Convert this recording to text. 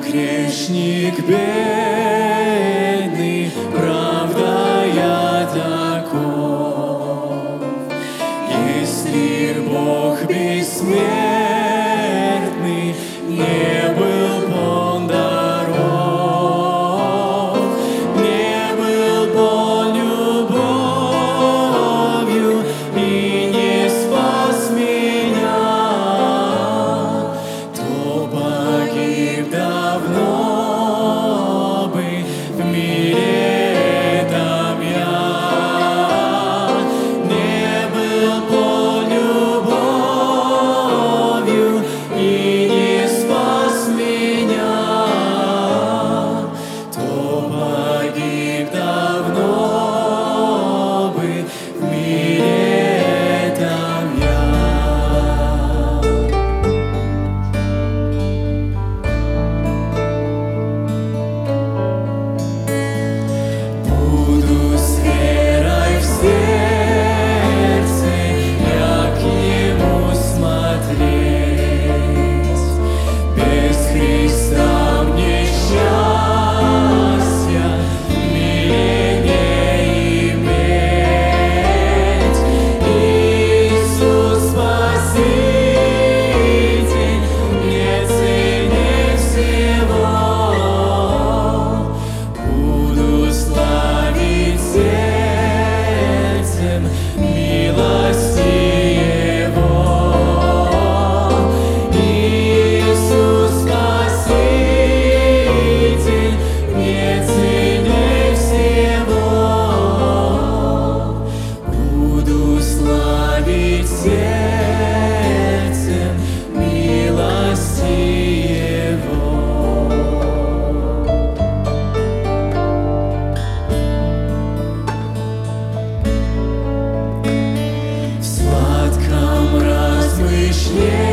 грешник бедный, правда я таков. Если Бог бессмертный не был полн даров, не был полн любовью и не спас меня, то погиб давно бы в мире этом я. Не был полн любовью и не спас меня, то погиб давно бы в мире этом я. Буду с верой в сердце я к Нему смотреть. Без Христа мне счастья в мире не иметь. Иисус Спаситель мне ценнее всего. Буду славить сердцем милости Его. Иисус Спаситель мне ценнее всего. Буду славить сердцем милости Его. В сладком размышлении